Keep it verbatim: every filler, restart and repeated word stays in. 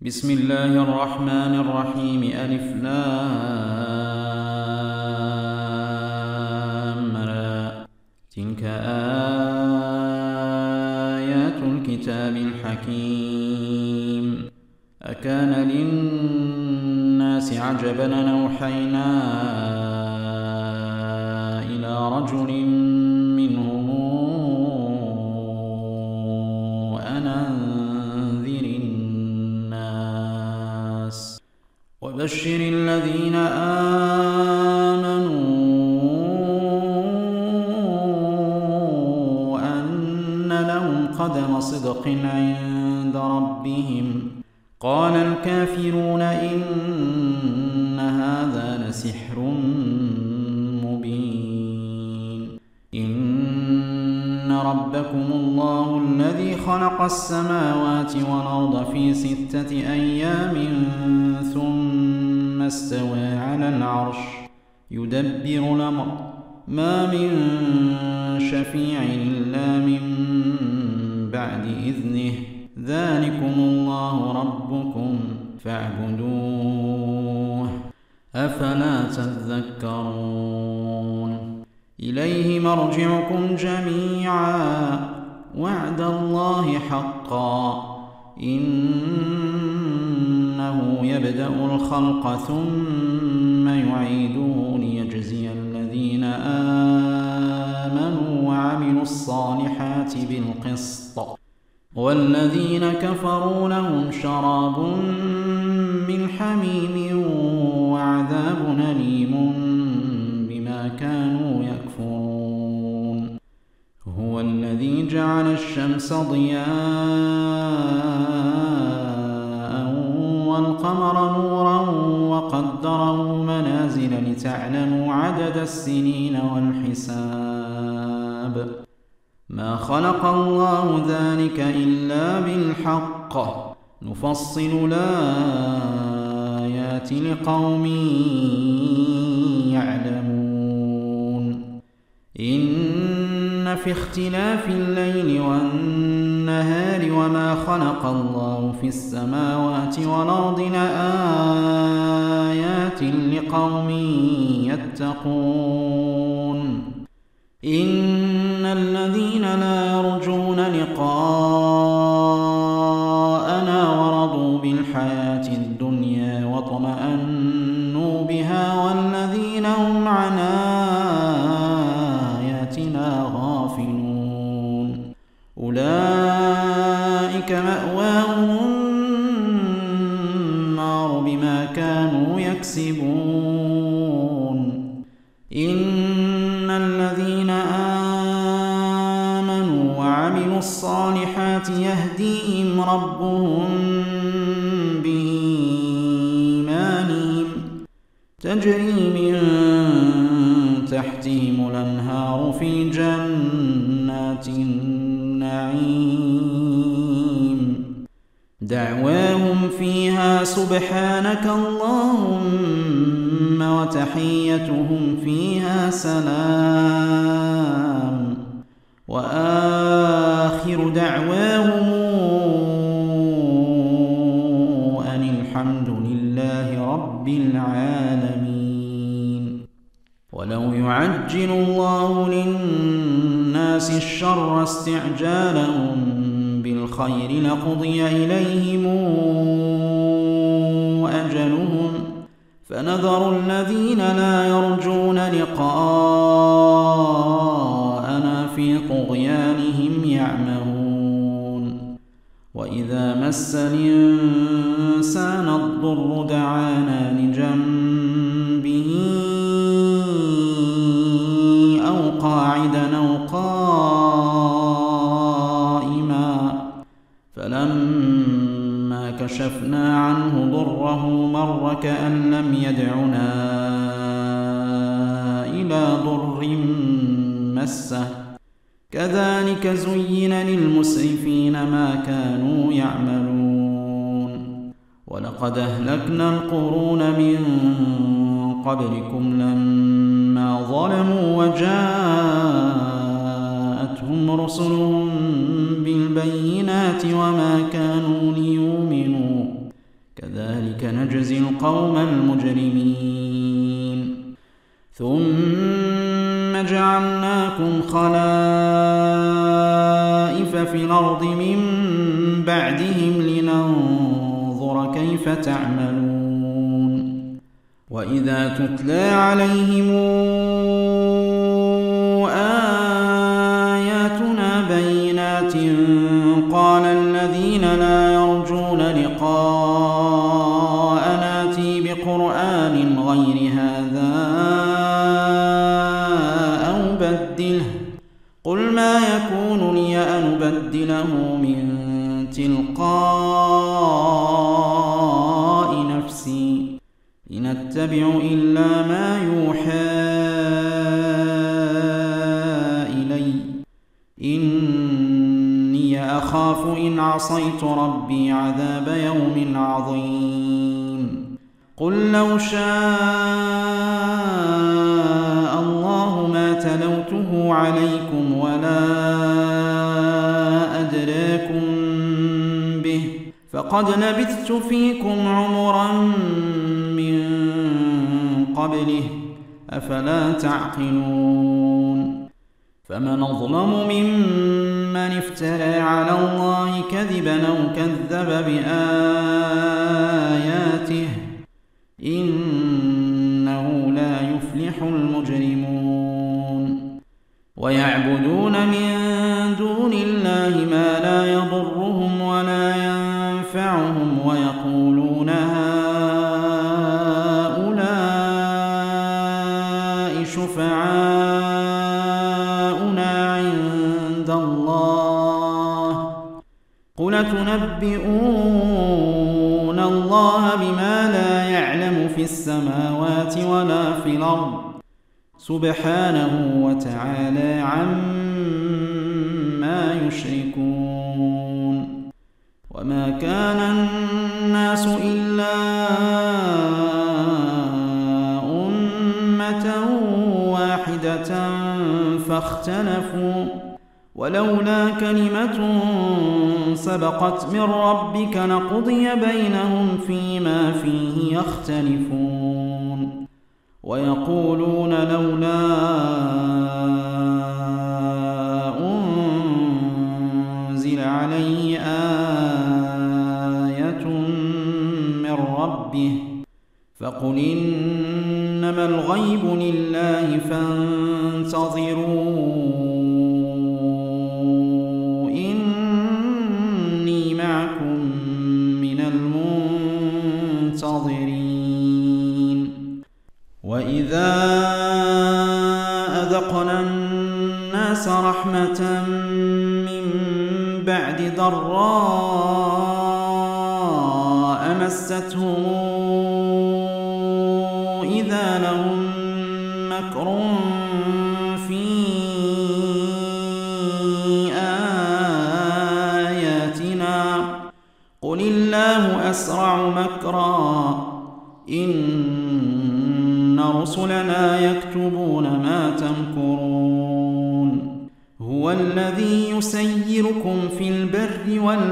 بسم الله الرحمن الرحيم. ألف لام را. تلك آيات الكتاب الحكيم. أكان للناس عجبا أن أوحينا إلى رجل منهم أن أنذر الناس وبشر الذين آمنوا أن لهم قدم صدق عند ربهم. قال الكافرون إن هذا لسحر مبين. إن ربكم الله الذي خلق السماوات والأرض في ستة أيام ثم استوى على العرش يدبر الأمر ما من شفيع إلا من بعد إذنه ذلكم الله ربكم فاعبدوه أفلا تذكرون. إليه مرجعكم جميعا وعد الله حقا إنه يبدأ الخلق ثم يعيده ليجزي الذين آمنوا وعملوا الصالحات بالقسط والذين كفروا لهم شراب من حميم وعذاب أليم بما كانوا يكفرون. هو الذي جعل الشمس ضياء والقمر نورا وقدره منازل لتعلموا عدد السنين والحساب. ما خلق الله ذلك إلا بالحق نفصل الآيات لقوم يعلمون. إن في اختلاف الليل والنهار وما خلق الله في السماوات والأرض لآيات لقوم يتقون. إن الذين لا يرجون لقاءنا ورضوا بالحياة الدنيا واطمأنوا بها والذين هم عن آياتنا غافلون أولئك مأواهم النار بما كانوا يكسبون. إن الذين آمنوا وعملوا الصالحات يهديهم ربهم بإيمانهم تجري من تحتهم الأنهار في جنات النعيم دعواهم فيها سبحانك اللهم وتحيتهم فيها سلام وآخر دعواهم أن الحمد لله رب العالمين. ولو يعجل الله للناس الشر استعجالهم بالخير لقضي إليهم أجلهم فنذر الذين لا يرجون لقاءنا في طغيانهم يعمهون. وإذا مس الإنسان الضر دعانا لجنبه أو قاعدا أو قائما فلما كشفنا عنه ضره مر كأن لم يدعنا إلى ضر مسه كذلك زين للمسرفين ما كانوا يعملون. ولقد أهلكنا القرون من قبلكم لما ظلموا وجاءتهم رسلهم بالبينات وما كانوا ليؤمنوا كذلك نجزي القوم المجرمين ثم جعلناكم خلائف في الأرض من بعدهم لننظر كيف تعملون وإذا تتلى عليهم آياتنا بينات قال الذين لا يرجون لقاءنا ائت بقرآن غير هذا أو بدله قل ما يكون لي أن أبدله من تلقاء نفسي إن أتبع إلا ما يوحى إلي إني أخاف إن عصيت ربي عذاب يوم عظيم قل لو شاء الله ما تلوته عليكم ولا أدراكم به فقد لبثت فيكم عمرا من قبله أفلا تعقلون فمن أظلم ممن افترى على الله كذبا أو كذب بآياته إنه لا يفلح المجرمون ويعبدون من دون الله ما لا يضرهم ولا ينفعهم ويقولون هؤلاء شفعاؤنا عند الله قل تنبئون الله بما لا يعلم في السماوات ولا في الأرض سبحانه وتعالى عما يشركون وما كان الناس إلا أمة واحدة فاختلفوا ولولا كلمة سبقت من ربك لقضي بينهم فيما فيه يختلفون ويقولون لولا أنزل عليه آية من ربه فقل إنما الغيب لله فانتظروا إني معكم من المنتظرين وإذا أذقنا الناس رحمة من بعد ضراء مستهم إذا لهم مكر في آياتنا قل الله أسرع مكرا إن رسلنا يكتبون ما تمكرون هو الذي يسيركم في البر والبحر